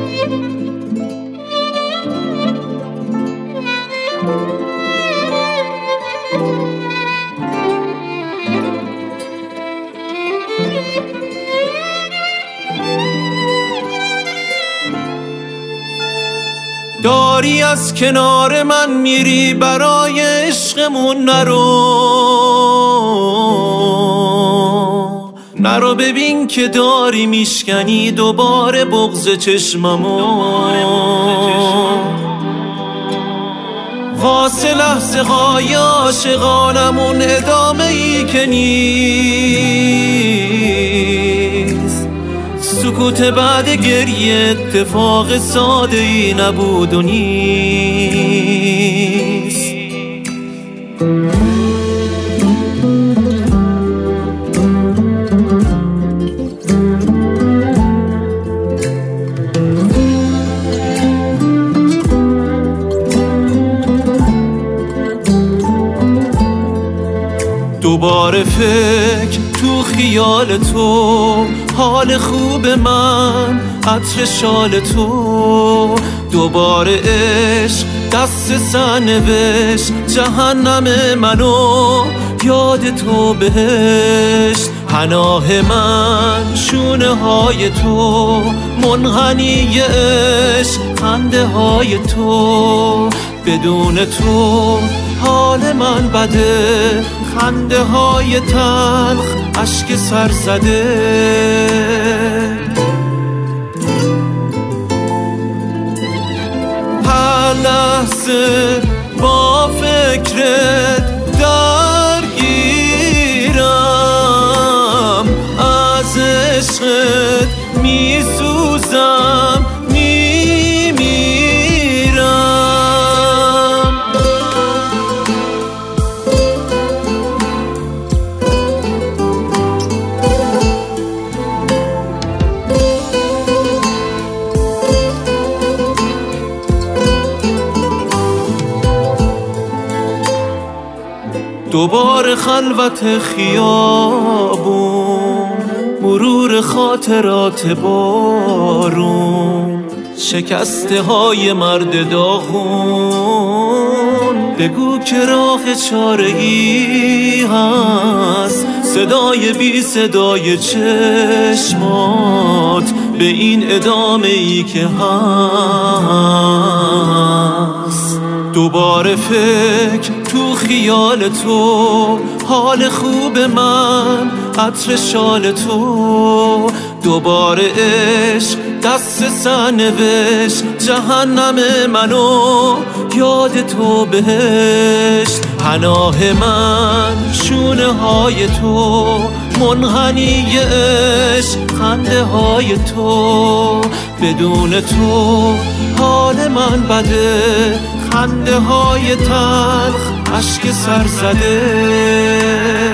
داری از کنار من میری برای عشقمون نرو ببین که داری میشکنی دوباره بغض چشممو واسه لحظه های عاشقانمون ادامه ای که نیست سکوت بعد گریه اتفاق ساده ای نبود و نیست دوباره فکر تو خیال تو حال خوب من عطر شال تو دوباره عشق دست سرنوشت جهنم منو یاد تو بهشت پناه من شونه های تو منحنی عشق خنده های تو بدون تو حال من بده خنده های تلخ اشک سر زده هر لحظه با فکرت درگیرم از عشقت میسوزم دوباره خلوت خیابون مرور خاطرات بارون شکسته های مرد داغون بگو که راه چاره ای هست صدای بی صدای چشمات به این ادامه ای که هست دوباره فکر تو خیال تو حال خوب من عطر شال تو دوباره عشق دست سرنوشت جهنم منو یاد تو بهشت پناه من شونه های تو منحنی عشق خنده های تو بدون تو حال من بده خنده های تلخ اشک سر زده